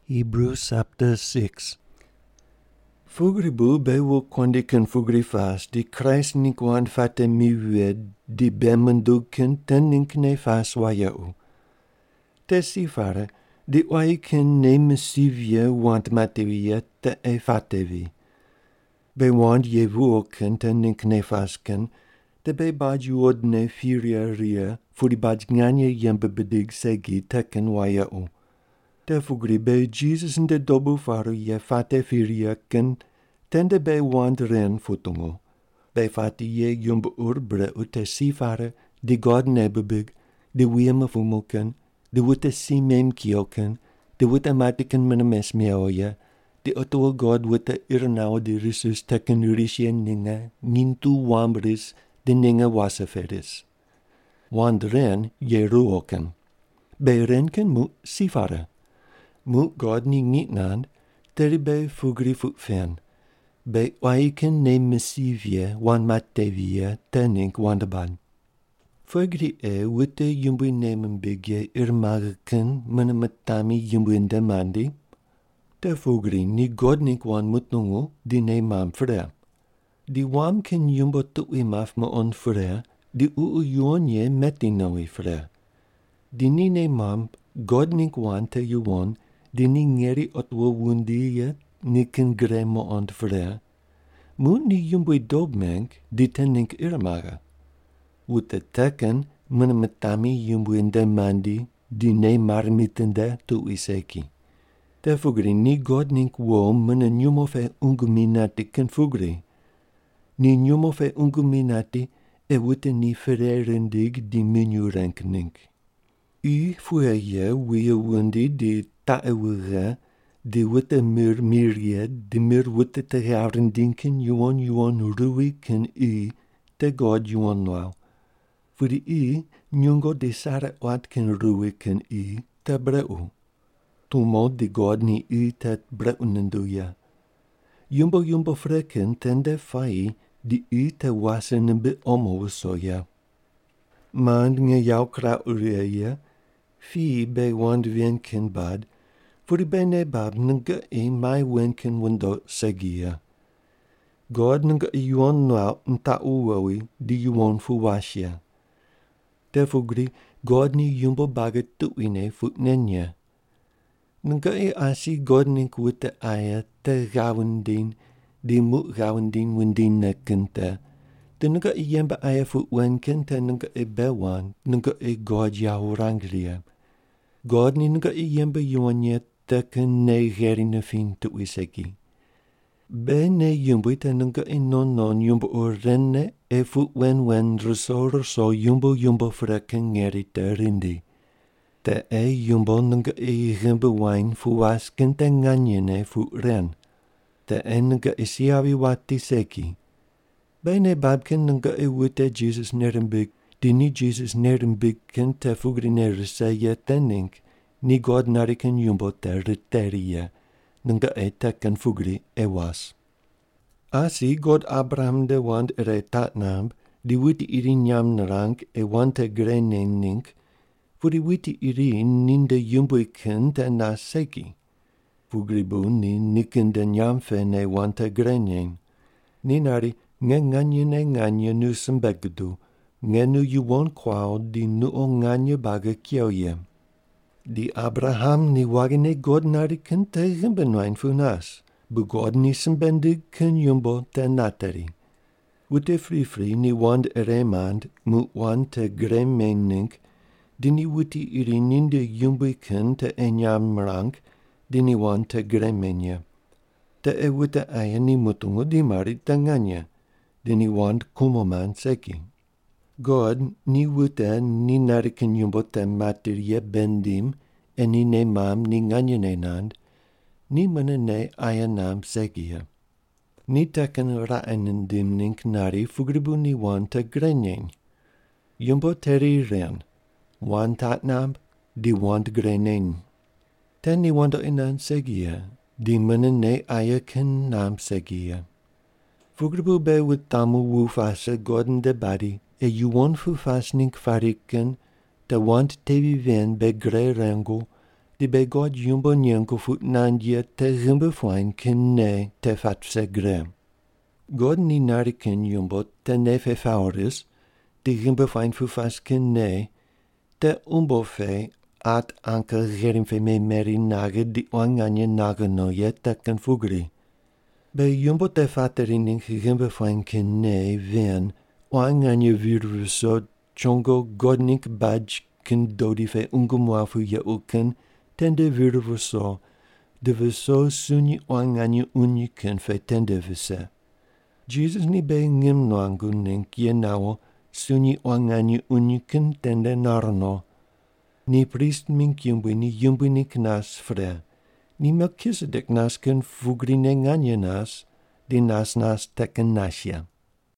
Hebrews chapter 6. Fugribu bewo konde kan fugri fast, di Christ ni kwan fate miwe, di bemenduken ten ne fast wayau. Tesi fare, di waiken ne mesivie want materia te e fatevi. Be want yevuoken ten ne fasken, te be baj uodne firia ria, furi baj gnanye yembe bedig segi teken wayau. De fugri be Jesus in de dobu faru je fate firiaken, tende be want ren futungo. Be fati je jumbe urbre ute si fare, di God nebebig, di wieme fumoken, di wute si mem kioken, di wute matiken menemes meoje, di otoa God wute irnau di risus teken risje ninge, nintu wambris, di ninge waseferis. Want ren je ruoken. Be renken mu si fare. Moet God niet nand, teri be fugri fut fan. Be waiken ne messivie, wan matevie, tenink wandaban. Fugri witte jumbu nemen bigje irmageken, menemetami jumbu in demandi. De fugri ni God nink wan mutnungu, di ne mam fre. Di wam ken jumbo tuwi maf me on fre, di uonje meti noi fre. Di ni ne mam, God nink wan te juwon, di ni ngeri otwo wundiye ni ken gremo ont vre. Moet ni jumbui dobmenk di tenink irmaga. Wut de teken menemetami jumbui in demandi di ne marmitende tu iseki. De fugri ni God nink wo mene njumofe unguminati ken fugri. Ni njumofe unguminati e wute ni fererendig di minurenk nink. U fueye wie wundi di taewure, di witte mirie, di mir witte te jaren dinken juon rui ken u, te God juon nou. Voor die u, njungo di sare wat ken rui ken u, te breu. Tumo di God ni u te breunen doja. Jumbo freken tende fai, di u te wasen be omo soja. Mand nge jou kraureje, fi be wand wenken bad, voor die bene bab nunga mai wenken wando segia. God nunga yuon nou nta uwawi di yuon fuwasya. Defugri God ni jumbo baget tuine futnenye. Nunga asi God nink witte aya te gawendien, di moet gawendien wendien nekente. De nunga yembe aya fut wenken te nunga bewan, nunga God jou rangria. God ni nunga yembe yuonye teken ne gerine fin tu iseki. Be ne yumbu te nunga non yumbu renne e fut wen roso yumbu freken ngeri te rindi. Te yumbo nunga gembe wine fu wasken te nganyene fut ren. Te nunga isiavi wati seki. Be ne babken nunga wite Jesus nerembig, di ni Jesus nerembig ken te fugri nerese tenink. Ni God nariken jumbo te riterie, nunga teken fugri was. Asi God Abraham de wand tatnam, di witi iri nyam rank wante grenen nink, voor di witi iri ninde jumbo ken te naseki. Fugri bu ni niken de nyam fene wante grenen. Ni nari nganye nu sembegdu, nu yuwon kwao di nu nganye baga kioye. Di Abraham ni wagene God nariken tegen benwijn funas, bu God ni sembendig ken jumbo te nateri. Wute free ni wand eremand moet wand te gremenink, di ni wuti iri ninde jumbo ken te enyam rank, di ni wand te gremenje. Te wute aya ni mutungo di mari tanganya, di ni wand kumoman seki. God ni wute ni nariken jumbo te materie bendim, en ni ne mam ni nganyene nand, ni mene ne aya nam segia. Ni teken raenen dimnink nari fugribu ni wan te grenyen. Jumbo teri ren, wan tatnam, di want grenen. Ten ni wando inan segia, di mene ne aya ken nam segia. Fugribu be wit tamu wufase goden de badi, yuon fufasnink fariken, te want te viven be gre rengo, di be God yumbo nyen ko fut nandia te rimbe fwain ken ne te fat segre. God ni nariken yumbo te ne fe fauris, di rimbe fwain fu fas ken ne, te umbo fe at anke gerin fe me meri nage di wanganye nage no ye teken fugri. Be yumbo te faterin in rimbe fwain ken ne ven, wanganye virus so chongo godnik badge ken dodi fe ungumwafu ye uken, tende virvuso, de viso suni wanganye uniken fe tende vise. Jesus ni be ngim noangun nink ye nawo, suni wanganye uniken tende narno. Ni priest mink yumbi ni knas fre. Ni Melchizedek nas ken fugri ne nganye nas, di nas teken nasya.